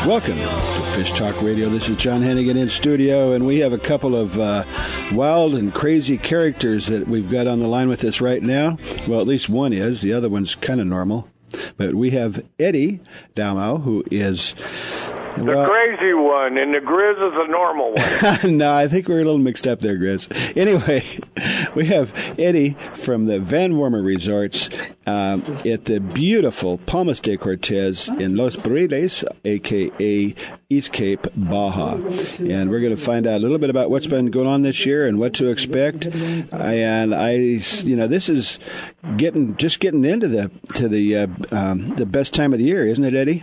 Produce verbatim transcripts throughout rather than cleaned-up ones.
Welcome to Fish Talk Radio. This is John Hennigan in studio, and we have a couple of uh, wild and crazy characters that we've got on the line with us right now. Well, at least one is. The other one's kind of normal. But we have Eddie Dalmau, who is... The well, crazy one, and the Grizz is the normal one. No, I think we're a little mixed up there, Grizz. Anyway, we have Eddie from the Van Warmer Resorts um, at the beautiful Palmas de Cortez in Los Barriles, a k a. East Cape, Baja. And we're going to find out a little bit about what's been going on this year and what to expect. And I, you know, this is getting just getting into the to the uh, um, the best time of the year, isn't it, Eddie?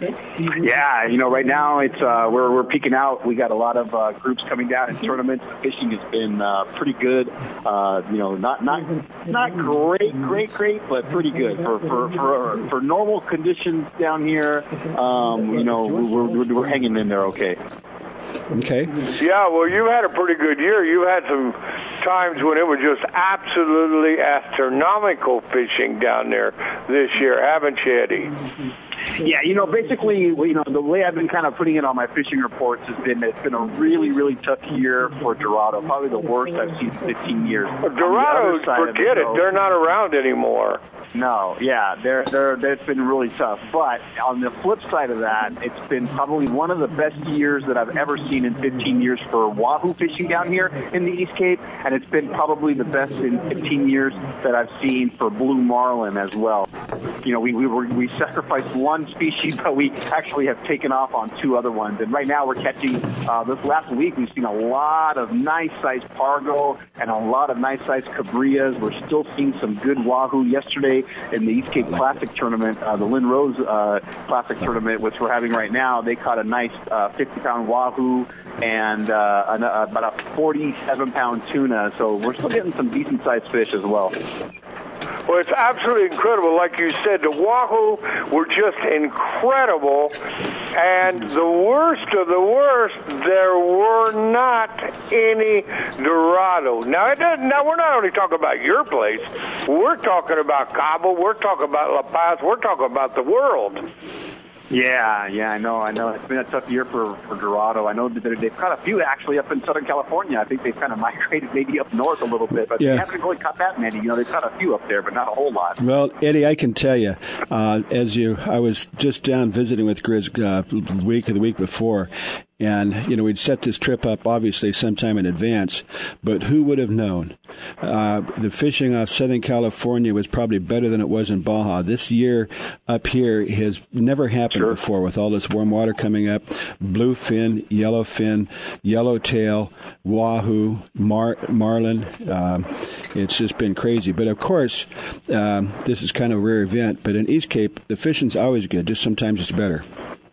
Yeah, you know, right now it's uh, we're we're peaking out. We got a lot of uh, groups coming down in tournaments. The fishing has been uh, pretty good. Uh, you know, not not not great, great, great, but pretty good for for for, for normal conditions down here. Um, you know, we're, we're we're hanging in there okay. Okay. Yeah, well, you had a pretty good year. You had some times when it was just absolutely astronomical fishing down there this year, haven't you, Eddie? Yeah, you know, basically, you know, the way I've been kind of putting it on my fishing reports has been it's been a really, really tough year for Dorado. Probably the worst I've seen in fifteen years. Dorados, forget it. They're not around anymore. No, yeah, they're, they're, they've been really tough. But on the flip side of that, it's been probably one of the best years that I've ever seen in fifteen years for wahoo fishing down here in the East Cape, and it's been probably the best in fifteen years that I've seen for blue marlin as well. You know, we we were we sacrificed one species, but we actually have taken off on two other ones. And right now we're catching, uh, this last week we've seen a lot of nice-sized pargo and a lot of nice-sized cabrillas. We're still seeing some good wahoo. Yesterday in the East Cape Classic Tournament, uh, the Lynn Rose uh, Classic Tournament, which we're having right now, they caught a nice uh, fifty-pound wahoo and uh, an, uh, about a forty-seven pound tuna. So we're still getting some decent-sized fish as well. Well, it's absolutely incredible. Like you said, the wahoo were just incredible. And the worst of the worst, there were not any Dorado. Now, it doesn't, now we're not only talking about your place. We're talking about Cabo. We're talking about La Paz. We're talking about the world. Yeah, yeah, I know, I know. It's been a tough year for, for Dorado. I know that they've caught a few actually up in Southern California. I think they've kind of migrated maybe up north a little bit, but yeah. They haven't really caught that many. You know, they've caught a few up there, but not a whole lot. Well, Eddie, I can tell you, uh, as you, I was just down visiting with Grizz uh, the week or the week before, and, you know, we'd set this trip up, obviously, sometime in advance, but who would have known? Uh, the fishing off Southern California was probably better than it was in Baja. This year up here has never happened sure. before with all this warm water coming up. Bluefin, yellowfin, yellowtail, wahoo, mar- marlin. Um, it's just been crazy. But, of course, um, this is kind of a rare event, but in East Cape, the fishing's always good, just sometimes it's better.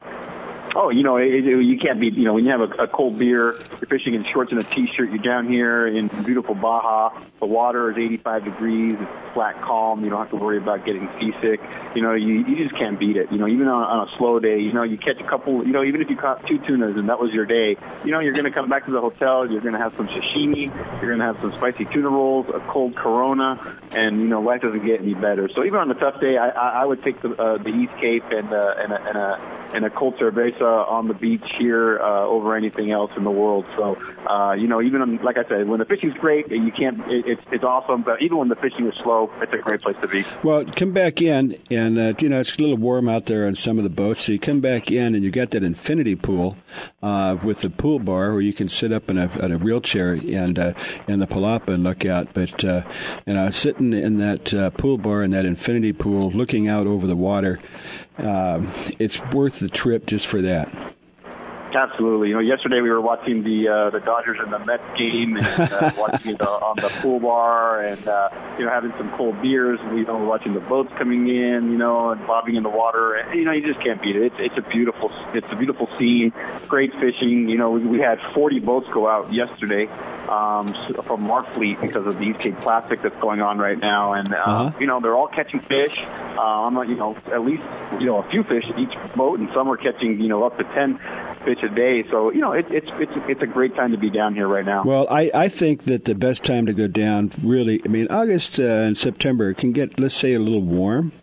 Oh, you know, it, it, you can't be, you know, when you have a, a cold beer, you're fishing in shorts and a T-shirt, you're down here in beautiful Baja, the water is eighty-five degrees, it's flat, calm, you don't have to worry about getting seasick. You know, you, you just can't beat it. You know, even on, on a slow day, you know, you catch a couple, you know, even if you caught two tunas and that was your day, you know, you're going to come back to the hotel, you're going to have some sashimi, you're going to have some spicy tuna rolls, a cold Corona, and, you know, life doesn't get any better. So even on a tough day, I, I, I would take the, uh, the East Cape and, uh, and, a, and, a, and a cold cerveza on the beach here uh, over anything else in the world. So, uh, you know, even on, like I said, when the fishing's great, you can't. It, it's it's awesome. But even when the fishing is slow, it's a great place to be. Well, come back in, and uh, you know it's a little warm out there on some of the boats. So you come back in, and you got that infinity pool uh, with the pool bar where you can sit up in a, in a wheelchair and uh, in the palapa and look out. But uh, you know, sitting in that uh, pool bar in that infinity pool, looking out over the water. Um, it's worth the trip just for that. Absolutely. You know, yesterday we were watching the uh, the Dodgers and the Mets game, and uh, watching it uh, on the pool bar, and uh, you know, having some cold beers. You know, watching the boats coming in, you know, and bobbing in the water. And, you know, you just can't beat it. It's, it's a beautiful, it's a beautiful scene. Great fishing. You know, we, we had forty boats go out yesterday um, from our fleet because of the East Cape Classic that's going on right now, and uh, uh-huh. you know, they're all catching fish. Um, you know, at least you know a few fish each boat, and some are catching you know up to ten fish a day. So, you know, it, it's it's it's a great time to be down here right now. Well, I, I think that the best time to go down, really, I mean, August uh, and September can get, let's say, a little warm.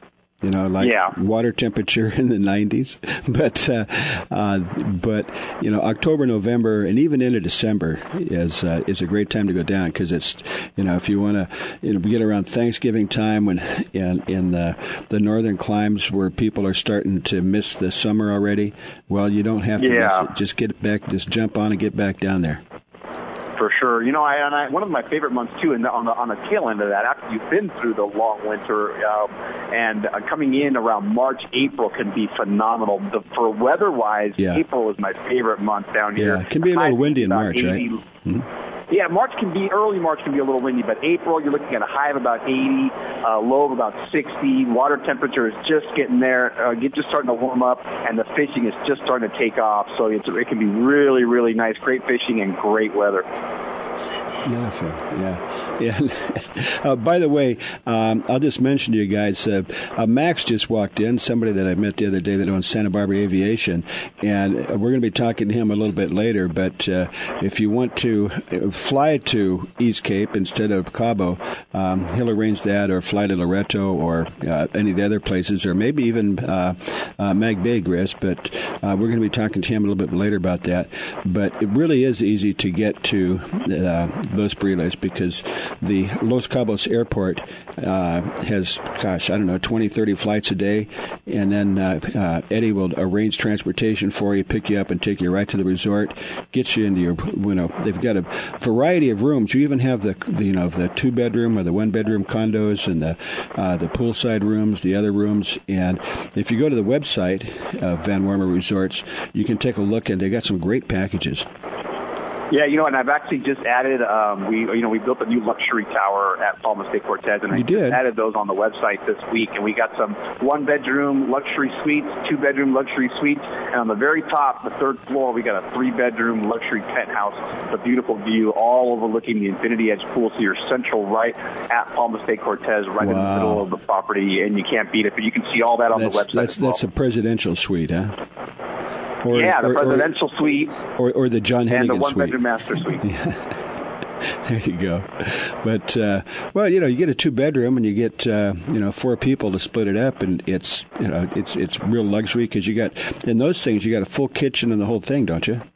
You know, like yeah. water temperature in the nineties. But, uh, uh, but you know, October, November, and even into December is uh, is a great time to go down because it's, you know, if you want to, you know, get around Thanksgiving time when in in the the northern climes where people are starting to miss the summer already. Well, you don't have to yeah. miss it. Just get back, just jump on and get back down there. For sure. You know, I, and I, one of my favorite months, too, and on the, on the tail end of that, after you've been through the long winter, um, and uh, coming in around March, April can be phenomenal. The, for weather-wise, yeah. April is my favorite month down here. Yeah, it can be a little windy in March, eighty, right? Mm-hmm. Yeah, March can be, early March can be a little windy, but April, you're looking at a high of about eighty, uh, low of about sixty. Water temperature is just getting there, uh, get, just starting to warm up, and the fishing is just starting to take off. So it's, it can be really, really nice, great fishing and great weather. Beautiful, yeah. yeah. uh, by the way, um, I'll just mention to you guys, uh, uh, Max just walked in, somebody that I met the other day that owns Santa Barbara Aviation, and we're going to be talking to him a little bit later, but uh, if you want to fly to East Cape instead of Cabo, um, he'll arrange that, or fly to Loreto or uh, any of the other places, or maybe even uh, uh, Mag Bay, Gris, but uh, we're going to be talking to him a little bit later about that. But it really is easy to get to uh, Los Briles because the Los Cabos airport uh, has, gosh, I don't know, twenty, thirty flights a day, and then uh, uh, Eddie will arrange transportation for you, pick you up, and take you right to the resort, get you into your, you know, they've got a variety of rooms. You even have the, the you know, the two-bedroom or the one-bedroom condos and the uh, the poolside rooms, the other rooms, and if you go to the website of Van Wormer Resorts, you can take a look, and they got some great packages. Yeah, you know, and I've actually just added, um, we, you know, we built a new luxury tower at Palmas de Cortez, and I you just did. added those on the website this week, and we got some one-bedroom luxury suites, two-bedroom luxury suites, and on the very top, the third floor, we got a three-bedroom luxury penthouse, a beautiful view, all overlooking the Infinity Edge pool, so you're central right at Palmas de Cortez, right wow. in the middle of the property, and you can't beat it, but you can see all that on that's, the website That's, as well. that's a presidential suite, huh? Or, yeah, the or, presidential or, suite, or, or the John Hennigan and the suite. one-bedroom master suite. There you go. But uh, well, you know, you get a two-bedroom and you get uh, you know four people to split it up, and it's you know it's it's real luxury because you got in those things you got a full kitchen and the whole thing, don't you?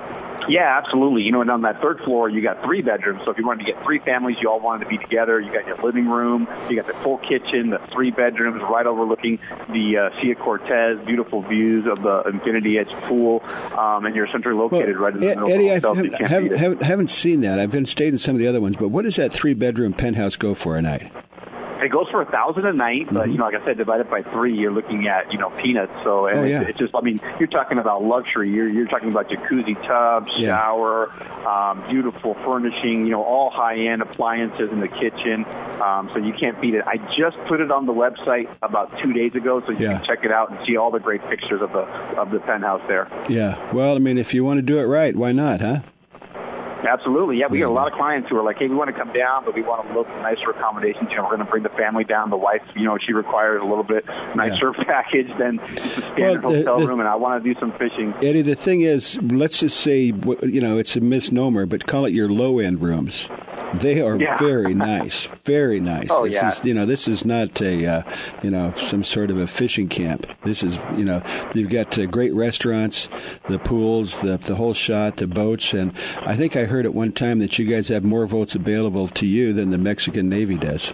Yeah, absolutely. You know, and on that third floor, you got three bedrooms. So if you wanted to get three families, you all wanted to be together. You got your living room, you got the full kitchen, the three bedrooms right overlooking the uh, Sea of Cortez, beautiful views of the Infinity Edge pool, um, and you're centrally located well, right in the middle Eddie, of the hotel. I haven't, haven't, haven't, haven't seen that. I've been stayed in some of the other ones, but what does that three-bedroom penthouse go for a night? It goes for a thousand a night, but mm-hmm. you know, like I said, divided by three, you're looking at you know peanuts. So and oh, yeah. it's, it's just, I mean, you're talking about luxury. You're you're talking about jacuzzi tub, shower, yeah. um, beautiful furnishing. You know, all high-end appliances in the kitchen. Um, so you can't beat it. I just put it on the website about two days ago, so you yeah. can check it out and see all the great pictures of the of the penthouse there. Yeah. Well, I mean, if you want to do it right, why not, huh? Absolutely, yeah. We get a lot of clients who are like, "Hey, we want to come down, but we want a little nicer accommodations. You know, we're going to bring the family down. The wife, you know, she requires a little bit nicer yeah. package than just a standard well, the, hotel the, room." And I want to do some fishing. Eddie, the thing is, let's just say, you know, it's a misnomer, but call it your low end rooms. They are yeah. very nice, very nice. Oh this yeah. is, you know, this is not a, uh, you know, some sort of a fishing camp. This is, you know, you've got uh, great restaurants, the pools, the the whole shot, the boats, and I think I heard at one time that you guys have more votes available to you than the Mexican Navy does.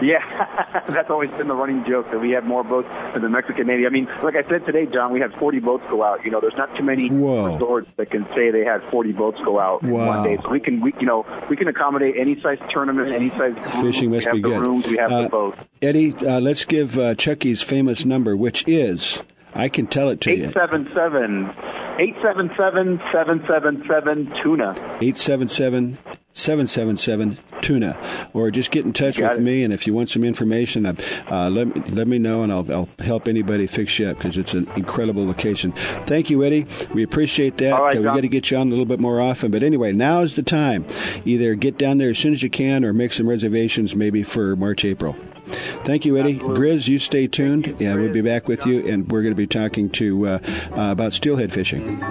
Yeah, that's always been the running joke, that we have more boats than the Mexican Navy. I mean, like I said today, John, we had forty boats go out. You know, there's not too many Whoa. resorts that can say they had forty boats go out in wow. one day. So we can, we, you know, we can accommodate any size tournament, any size cruise. Fishing must we have be the good. rooms, we have uh, the boats. Eddie, uh, let's give uh, Chucky's famous number, which is, I can tell it to eight you. seven seven, eight seven seven, seven seven seven, tuna. eight seven seven, seven seven seven, tuna. Or just get in touch with it. me, and if you want some information, uh, uh, let, me, let me know, and I'll, I'll help anybody fix you up, because it's an incredible location. Thank you, Eddie. We appreciate that. All right, uh, we got to get you on a little bit more often. But anyway, now's the time. Either get down there as soon as you can, or make some reservations maybe for March, April. Thank you, Eddie. Absolutely. Grizz, you stay tuned. You, yeah, we'll be back with you, and we're going to be talking to uh, uh, about steelhead fishing.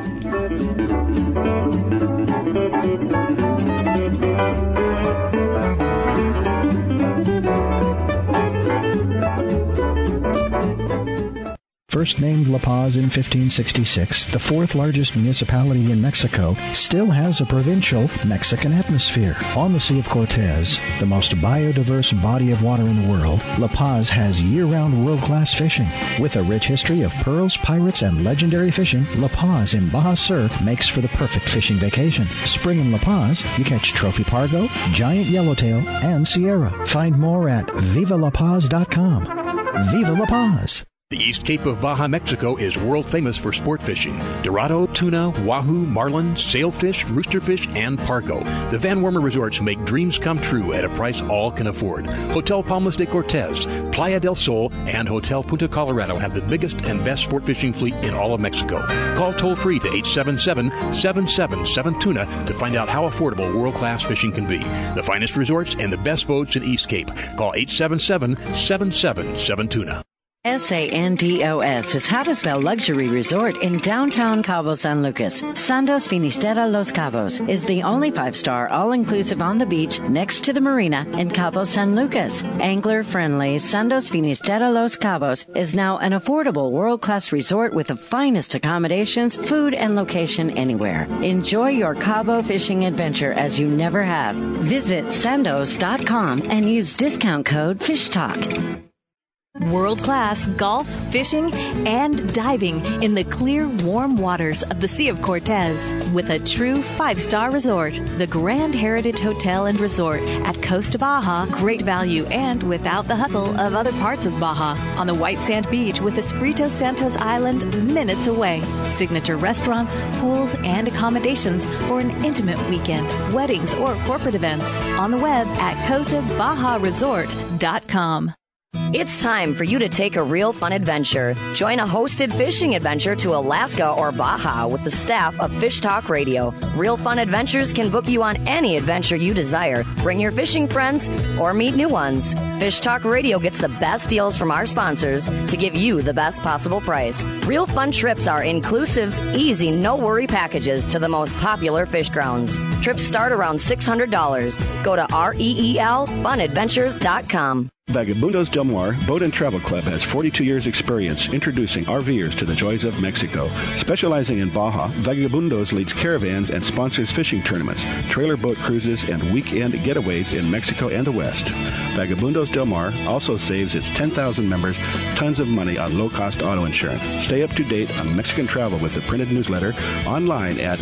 first named La Paz in fifteen sixty-six, the fourth largest municipality in Mexico still has a provincial Mexican atmosphere. On the Sea of Cortez, the most biodiverse body of water in the world, La Paz has year-round world-class fishing. With a rich history of pearls, pirates, and legendary fishing, La Paz in Baja Sur makes for the perfect fishing vacation. Spring in La Paz, you catch trophy pargo, giant yellowtail, and Sierra. Find more at viva la paz dot com. Viva La Paz! The East Cape of Baja, Mexico is world famous for sport fishing. Dorado, tuna, wahoo, marlin, sailfish, roosterfish, and pargo. The Van Wormer Resorts make dreams come true at a price all can afford. Hotel Palmas de Cortez, Playa del Sol, and Hotel Punta Colorado have the biggest and best sport fishing fleet in all of Mexico. Call toll-free to eight seven seven, seven seven seven, tuna to find out how affordable world-class fishing can be. The finest resorts and the best boats in East Cape. Call eight seven seven, seven seven seven, tuna. S A N D O S is how to spell luxury resort in downtown Cabo San Lucas. Sandos Finisterra Los Cabos is the only five-star all-inclusive on the beach next to the marina in Cabo San Lucas. Angler-friendly Sandos Finisterra Los Cabos is now an affordable world-class resort with the finest accommodations, food, and location anywhere. Enjoy your Cabo fishing adventure as you never have. Visit sandos dot com and use discount code FISHTALK. World-class golf, fishing, and diving in the clear, warm waters of the Sea of Cortez with a true five-star resort. The Grand Heritage Hotel and Resort at Costa Baja. Great value and without the hustle of other parts of Baja. On the white sand beach with Espiritu Santos Island minutes away. Signature restaurants, pools, and accommodations for an intimate weekend, weddings, or corporate events. On the web at costa baja resort dot com. It's time for you to take a real fun adventure. Join a hosted fishing adventure to Alaska or Baja with the staff of Fish Talk Radio. Real Fun Adventures can book you on any adventure you desire. Bring your fishing friends or meet new ones. Fish Talk Radio gets the best deals from our sponsors to give you the best possible price. Real Fun trips are inclusive, easy, no-worry packages to the most popular fish grounds. Trips start around six hundred dollars. Go to R E E L fun adventures dot com. Vagabundos Del Mar Boat and Travel Club has forty-two years experience introducing RVers to the joys of Mexico. Specializing in Baja, Vagabundos leads caravans and sponsors fishing tournaments, trailer boat cruises, and weekend getaways in Mexico and the West. Vagabundos Del Mar also saves its ten thousand members tons of money on low-cost auto insurance. Stay up to date on Mexican travel with the printed newsletter online at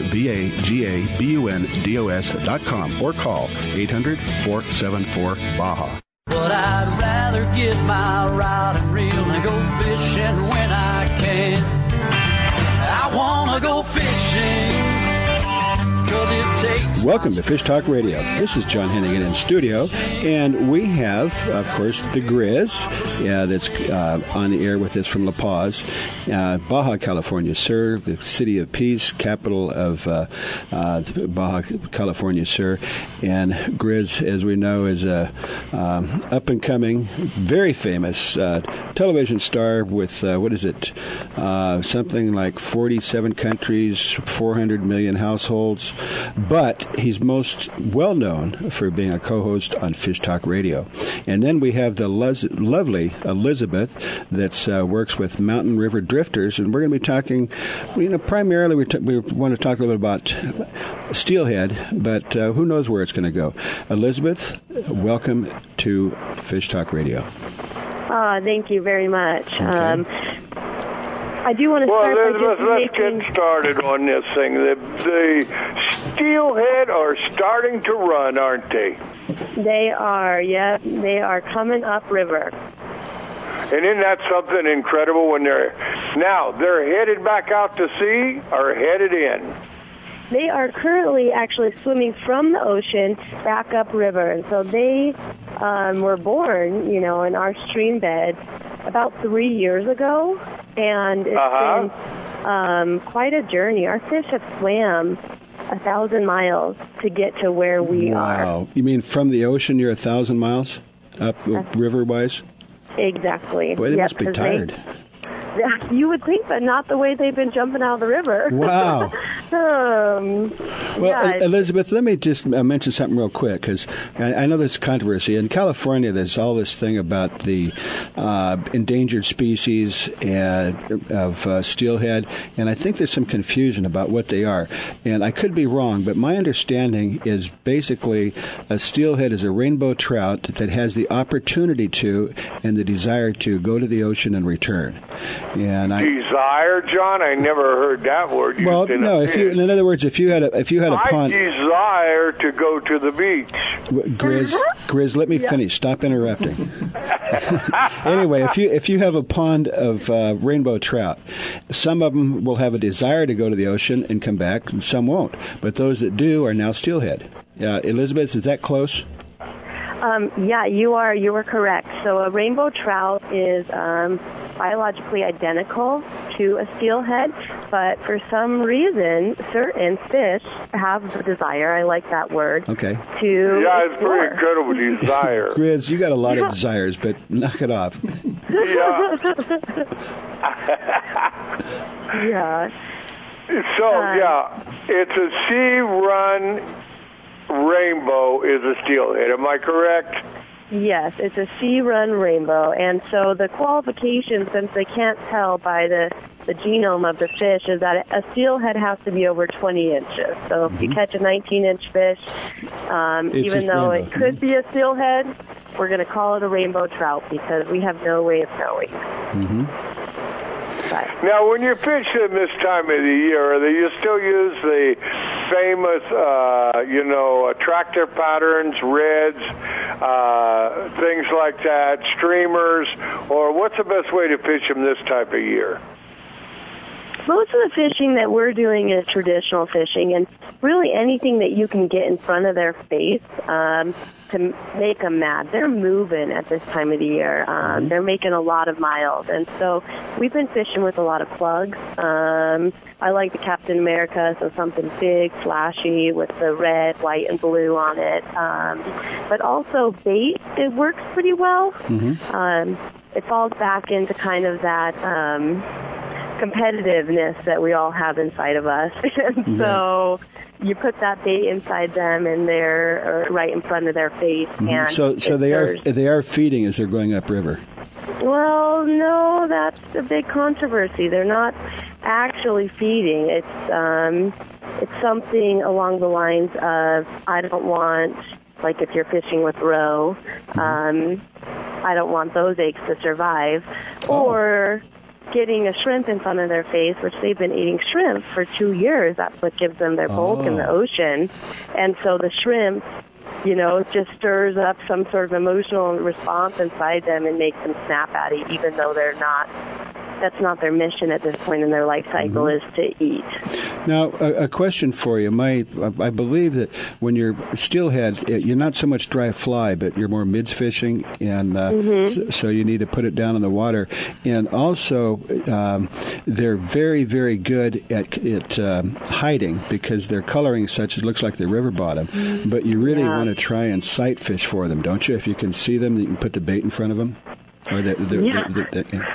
vagabundos dot com or call eight hundred, four seven four, Baja. But I'd rather get my rod and reel and go fishing when I can. I want to go fishing. Welcome to Fish Talk Radio. This is John Hennigan in studio, and we have, of course, the Grizz yeah, that's uh, on the air with us from La Paz, uh, Baja California Sur, the city of peace, capital of uh, uh, Baja California Sur. And Grizz, as we know, is a um, up-and-coming, very famous uh, television star with, uh, what is it, uh, something like forty-seven countries, four hundred million households. But he's most well-known for being a co-host on Fish Talk Radio. And then we have the les- lovely Elizabeth that uh, works with Mountain River Drifters, and we're going to be talking, you know, primarily we, t- we want to talk a little bit about steelhead, but uh, who knows where it's going to go. Elizabeth, welcome to Fish Talk Radio. Uh, thank you very much. Okay. Um, I do want to well, start let's, by just let's making... get started on this thing. The, the steelhead are starting to run, aren't they? They are, yeah. They are coming upriver. And isn't that something incredible when they're... Now, they're headed back out to sea or headed in? They are currently actually swimming from the ocean back upriver. And so they um, were born, you know, in our stream bed about three years ago. And it's uh-huh. been um, quite a journey. Our fish have swam a thousand miles to get to where we wow. are. Wow. You mean from the ocean you're a thousand miles up river-wise? Exactly. Boy, they yep, must be tired. They, You would think, but not the way they've been jumping out of the river. Wow. um, well, yeah, Elizabeth, let me just uh, mention something real quick, because I, I know there's controversy. In California, there's all this thing about the uh, endangered species and, of uh, steelhead, and I think there's some confusion about what they are. And I could be wrong, but my understanding is basically a steelhead is a rainbow trout that has the opportunity to and the desire to go to the ocean and return. And I, desire, John? I never heard that word used. Well, in no. If you, in other words, if you had a, if you had a I pond, desire to go to the beach. Grizz, Grizz, let me Yeah. finish. Stop interrupting. Anyway, if you if you have a pond of uh, rainbow trout, some of them will have a desire to go to the ocean and come back, and some won't. But those that do are now steelhead. Uh, Elizabeth, is that close? Um, yeah, you are you are correct. So a rainbow trout is um, biologically identical to a steelhead, but for some reason, certain fish have the desire, I like that word, Okay. to Yeah, it's explore. pretty incredible desire. Grizz, you got a lot Yeah. of desires, but knock it off. Yeah. Yeah. So, yeah, it's a sea-run rainbow is a steelhead. Am I correct? Yes, it's a sea-run rainbow, and so the qualification, since they can't tell by the, the genome of the fish, is that a steelhead has to be over twenty inches. So if you catch a nineteen-inch fish, um, It's even a though rainbow. it could be a steelhead, we're going to call it a rainbow trout because we have no way of knowing. Mm-hmm. But, Now, when you fish in this time of the year, do you still use the famous, uh, you know, attractor patterns, reds, uh, things like that, streamers, or what's the best way to fish them this type of year? most of the fishing that we're doing is traditional fishing, and really anything that you can get in front of their face um, to make them mad. They're moving at this time of the year. Um, they're making a lot of miles, and so we've been fishing with a lot of plugs. Um, I like the Captain America, so something big, flashy with the red, white, and blue on it. Um, but also bait, it works pretty well. Mm-hmm. Um, it falls back into kind of that um, competitiveness that we all have inside of us. And Mm-hmm. so you put that bait inside them, and they're uh, right in front of their face. Mm-hmm. And So, so it they are stirs. they are feeding as they're going upriver. Well, no, that's a big controversy. They're not actually feeding. It's um, it's something along the lines of, I don't want, like if you're fishing with roe, um, I don't want those eggs to survive, Oh. or getting a shrimp in front of their face, which they've been eating shrimp for two years. That's what gives them their bulk in the Oh. ocean. And so the shrimp, you know, just stirs up some sort of emotional response inside them and makes them snap at it, even though they're not, that's not their mission at this point in their life cycle, Mm-hmm. is to eat. Now, a, a question for you. My, I believe that when you're steelhead, you're not so much dry fly, but you're more mids fishing, and uh, Mm-hmm. so, so you need to put it down in the water. And also, um, they're very, very good at, at um, hiding because their coloring is such, it looks like the river bottom. But you really Yeah. want to try and sight fish for them, don't you? If you can see them, you can put the bait in front of them. Or the, the, Yeah. the, the, the,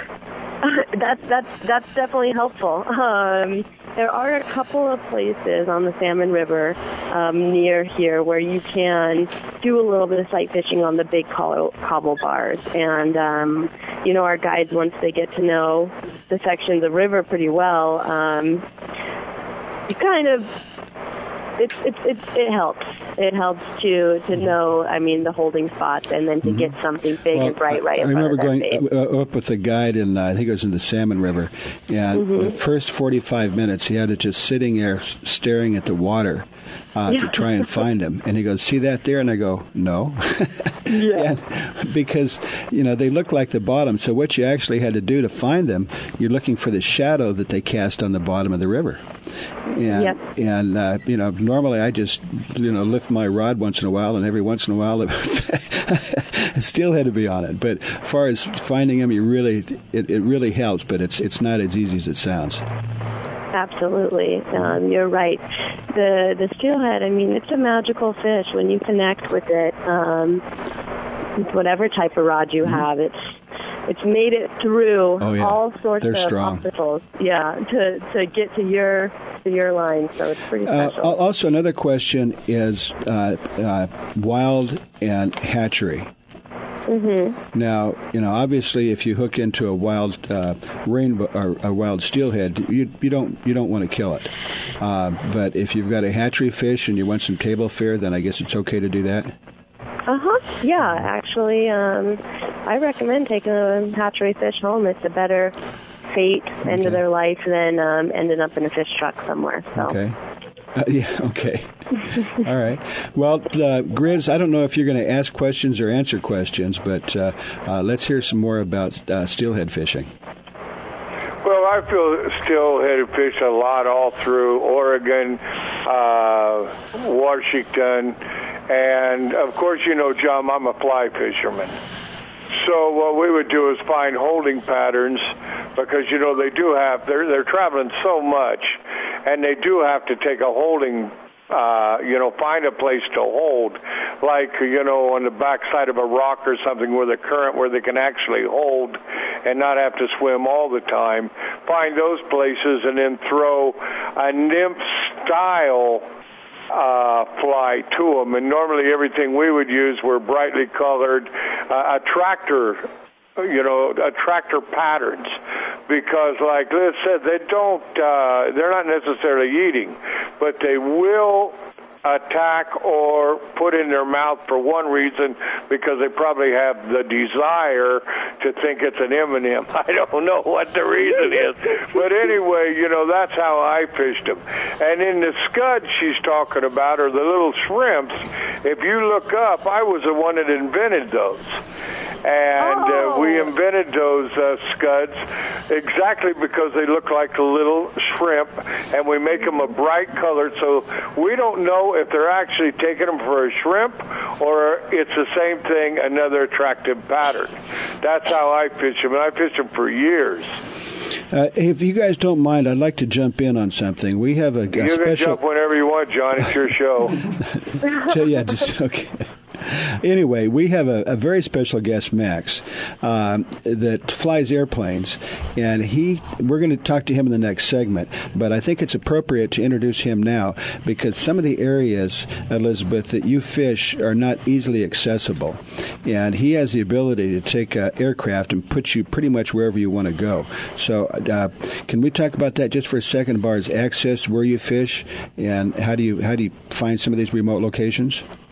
that's that's that's definitely helpful. Um, there are a couple of places on the Salmon River um, near here where you can do a little bit of sight fishing on the big cobble, cobble bars, and um, you know, our guides, once they get to know the sections of river pretty well, um, you kind of. It, it, it, it helps. It helps to to know, I mean, the holding spots, and then to get something big Well, and bright right I, in I remember front of going their face. uh, up with a guide, and uh, I think it was in the Salmon River. And Mm-hmm. the first forty-five minutes, he had it just sitting there s- staring at the water uh, to Yeah. try and find him. And he goes, "See that there?" And I go, "No," Yeah. and because you know they look like the bottom. So what you actually had to do to find them, you're looking for the shadow that they cast on the bottom of the river. And Yep. and uh, you know, normally I just you know lift my rod once in a while, and every once in a while, steelhead to be on it. But as far as finding them, you really it, it really helps, but it's it's not as easy as it sounds. Absolutely. Um, you're right. The the steelhead, I mean, it's a magical fish when you connect with it. Um, with whatever type of rod you have, it's it's made it through oh, yeah. all sorts They're of strong. obstacles. Yeah, to to get to your to your line. So it's pretty Uh, special. also, another question is uh, uh, wild and hatchery. Mm-hmm. Now, you know, obviously, if you hook into a wild uh, rainbow or a wild steelhead, you you don't you don't want to kill it. Uh, but if you've got a hatchery fish and you want some table fare, then I guess it's okay to do that. Uh huh. Yeah, actually, um, I recommend taking a hatchery fish home. It's a better fate, end Okay. of their life, than um, ending up in a fish truck somewhere. So. Okay. Uh, yeah, okay. All right. Well, uh, Grizz, I don't know if you're going to ask questions or answer questions, but uh, uh, let's hear some more about uh, steelhead fishing. Well, I feel steelhead fish a lot all through Oregon, uh, Washington, and of course, you know, John, I'm a fly fisherman. So what we would do is find holding patterns because, you know, they do have, they're, they're traveling so much, and they do have to take a holding, uh, you know, find a place to hold, like, you know, on the backside of a rock or something where the current, where they can actually hold and not have to swim all the time. Find those places and then throw a nymph-style Uh, fly to them, and normally everything we would use were brightly colored uh, attractor, you know, attractor patterns, because like Liz said, they don't, uh, they're not necessarily eating, but they will attack or put in their mouth for one reason, because they probably have the desire to think it's an M and M. I don't know what the reason is, but anyway, you know, that's how I fished them. And in the scuds she's talking about, or the little shrimps, if you look up, I was the one that invented those. And uh, we invented those uh, scuds exactly because they look like a little shrimp, and we make them a bright color, so we don't know if they're actually taking them for a shrimp or it's the same thing, another attractive pattern. That's how I fish them, and I fished them for years. Uh, if you guys don't mind, I'd like to jump in on something. We have a, a you special... can jump whenever you want, John. It's your show. so, yeah, just okay. Anyway, we have a, a very special guest, Max, um, that flies airplanes, and he. We're going to talk to him in the next segment, but I think it's appropriate to introduce him now because some of the areas, Elizabeth, that you fish are not easily accessible, and he has the ability to take an aircraft and put you pretty much wherever you want to go. So, uh, can we talk about that just for a second, as far as access, where you fish, and how do you how do you find some of these remote locations?